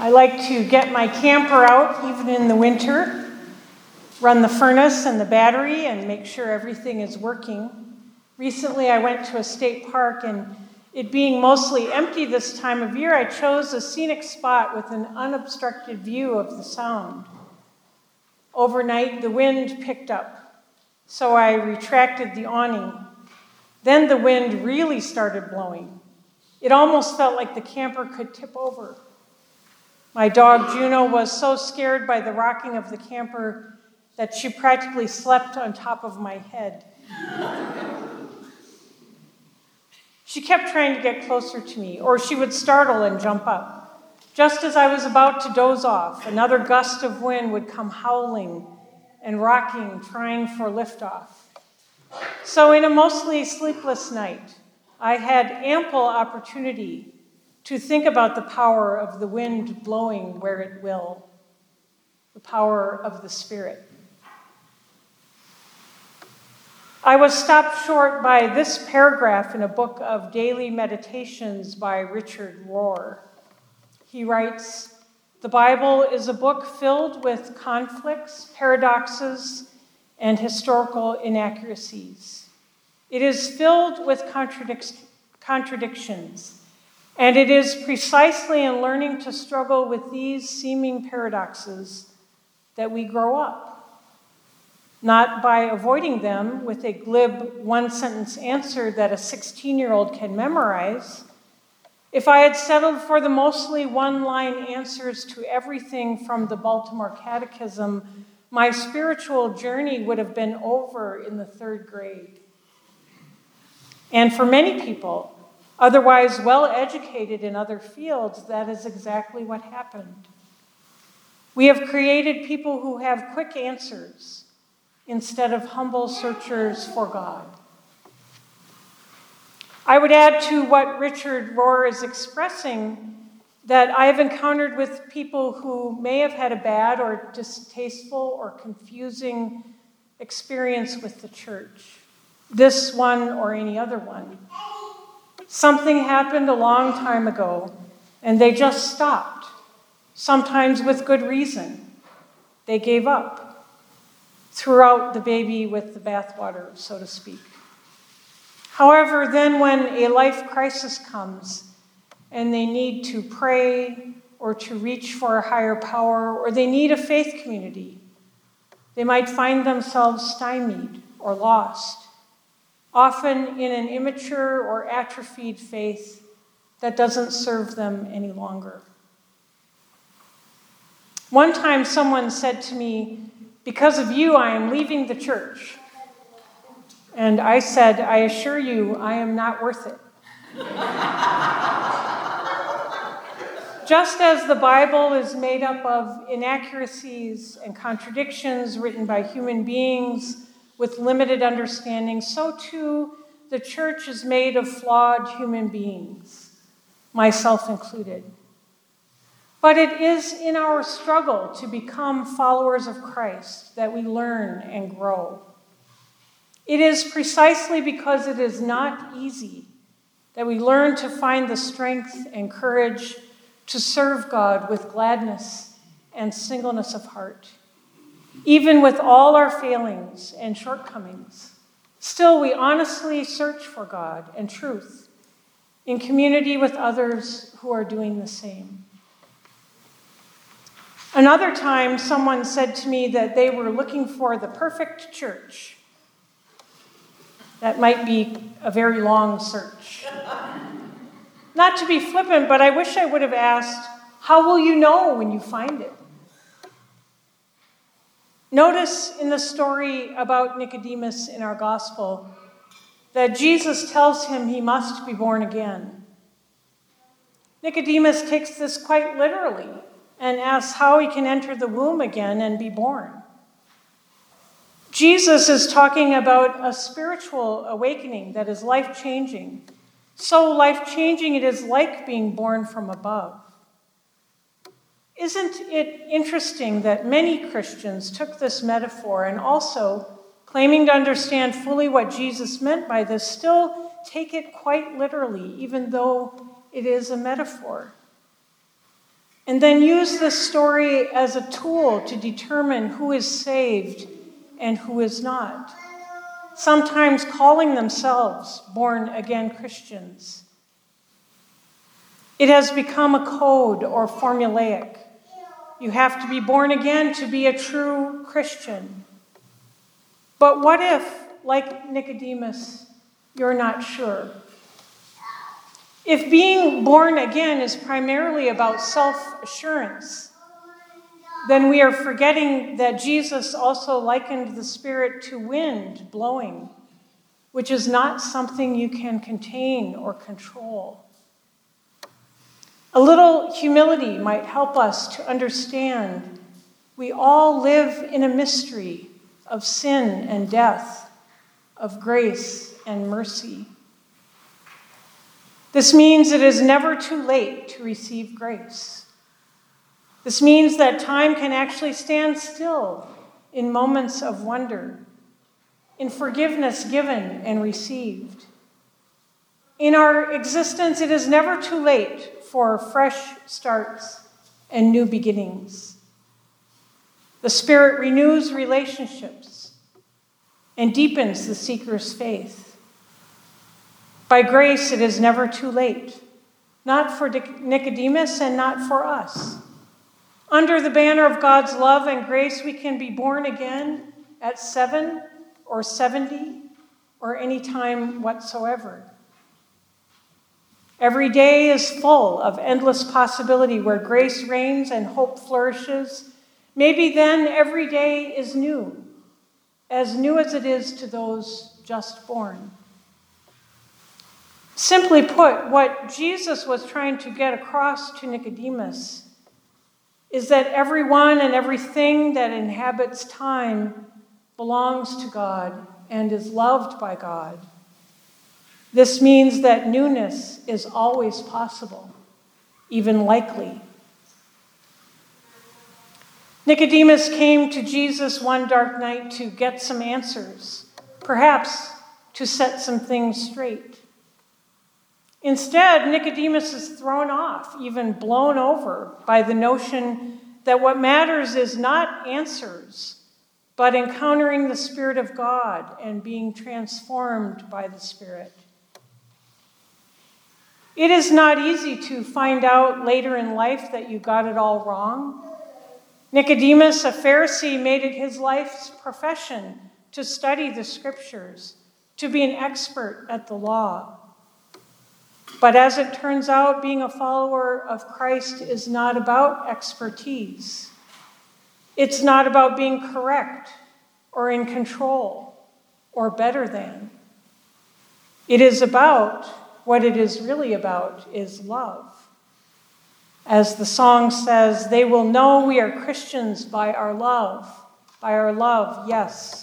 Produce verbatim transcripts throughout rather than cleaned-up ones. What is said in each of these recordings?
I like to get my camper out even in the winter, run the furnace and the battery, and make sure everything is working. Recently, I went to a state park, and it being mostly empty this time of year, I chose a scenic spot with an unobstructed view of the sound. Overnight, the wind picked up, so I retracted the awning. Then the wind really started blowing. It almost felt like the camper could tip over. My dog Juno was so scared by the rocking of the camper that she practically slept on top of my head. She kept trying to get closer to me, or she would startle and jump up. Just as I was about to doze off, another gust of wind would come howling and rocking, trying for liftoff. So in a mostly sleepless night, I had ample opportunity to think about the power of the wind blowing where it will, the power of the Spirit. I was stopped short by this paragraph in a book of daily meditations by Richard Rohr. He writes, "The Bible is a book filled with conflicts, paradoxes, and historical inaccuracies. It is filled with contradic- contradictions, and it is precisely in learning to struggle with these seeming paradoxes that we grow up, not by avoiding them with a glib one-sentence answer that a sixteen-year-old can memorize. If I had settled for the mostly one-line answers to everything from the Baltimore Catechism, my spiritual journey would have been over in the third grade. And for many people, otherwise well-educated in other fields, that is exactly what happened. We have created people who have quick answers instead of humble searchers for God." I would add to what Richard Rohr is expressing that I have encountered with people who may have had a bad or distasteful or confusing experience with the church, this one or any other one. Something happened a long time ago, and they just stopped, sometimes with good reason. They gave up, threw out the baby with the bathwater, so to speak. However, then when a life crisis comes, and they need to pray or to reach for a higher power, or they need a faith community, they might find themselves stymied or lost, often in an immature or atrophied faith that doesn't serve them any longer. One time someone said to me, "Because of you, I am leaving the church." And I said, "I assure you, I am not worth it." Just as the Bible is made up of inaccuracies and contradictions written by human beings with limited understanding, so too the church is made of flawed human beings, myself included. But it is in our struggle to become followers of Christ that we learn and grow. It is precisely because it is not easy that we learn to find the strength and courage to serve God with gladness and singleness of heart. Even with all our failings and shortcomings, still we honestly search for God and truth in community with others who are doing the same. Another time, someone said to me that they were looking for the perfect church. That might be a very long search. Not to be flippant, but I wish I would have asked, how will you know when you find it? Notice in the story about Nicodemus in our gospel that Jesus tells him he must be born again. Nicodemus takes this quite literally and asks how he can enter the womb again and be born. Jesus is talking about a spiritual awakening that is life-changing. So life-changing it is like being born from above. Isn't it interesting that many Christians took this metaphor and also, claiming to understand fully what Jesus meant by this, still take it quite literally, even though it is a metaphor? and then use this story as a tool to determine who is saved and who is not, sometimes calling themselves born-again Christians. It has become a code or formulaic. You have to be born again to be a true Christian. But what if, like Nicodemus, you're not sure? If being born again is primarily about self-assurance, then we are forgetting that Jesus also likened the Spirit to wind blowing, which is not something you can contain or control. A little humility might help us to understand we all live in a mystery of sin and death, of grace and mercy. This means it is never too late to receive grace. This means that time can actually stand still in moments of wonder, in forgiveness given and received. In our existence, it is never too late for fresh starts and new beginnings. The Spirit renews relationships and deepens the seeker's faith. By grace, it is never too late, not for Nicodemus and not for us. Under the banner of God's love and grace, we can be born again at seven or seventy or any time whatsoever. Every day is full of endless possibility where grace reigns and hope flourishes. Maybe then every day is new, as new as it is to those just born. Simply put, what Jesus was trying to get across to Nicodemus is that everyone and everything that inhabits time belongs to God and is loved by God. This means that newness is always possible, even likely. Nicodemus came to Jesus one dark night to get some answers, perhaps to set some things straight. Instead, Nicodemus is thrown off, even blown over, by the notion that what matters is not answers, but encountering the Spirit of God and being transformed by the Spirit. It is not easy to find out later in life that you got it all wrong. Nicodemus, a Pharisee, made it his life's profession to study the Scriptures, to be an expert at the law. But as it turns out, being a follower of Christ is not about expertise. It's not about being correct or in control or better than. It is about, what it is really about is love. As the song says, they will know we are Christians by our love. By our love, yes.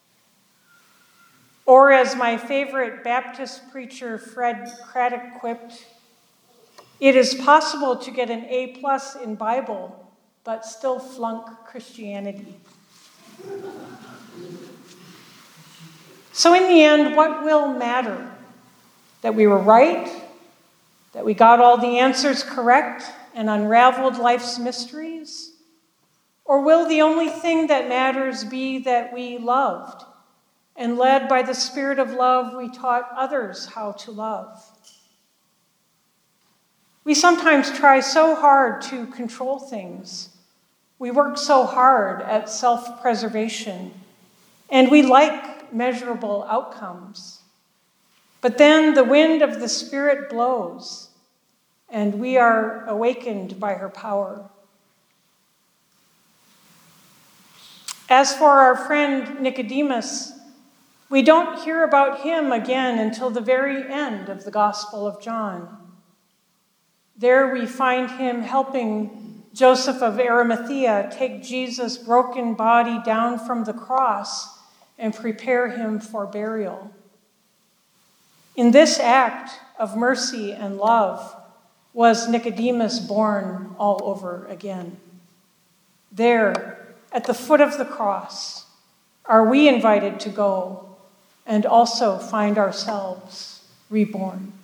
Or as my favorite Baptist preacher Fred Craddock quipped, it is possible to get an A plus in Bible, but still flunk Christianity. So in the end, what will matter? That we were right? That we got all the answers correct and unraveled life's mysteries? Or will the only thing that matters be that we loved? And led by the Spirit of love, we taught others how to love. We sometimes try so hard to control things. We work so hard at self-preservation, and we like measurable outcomes. But then the wind of the Spirit blows, and we are awakened by her power. As for our friend Nicodemus, we don't hear about him again until the very end of the Gospel of John. There we find him helping Joseph of Arimathea take Jesus' broken body down from the cross and prepare him for burial. In this act of mercy and love was Nicodemus born all over again. There, at the foot of the cross, are we invited to go and also find ourselves reborn.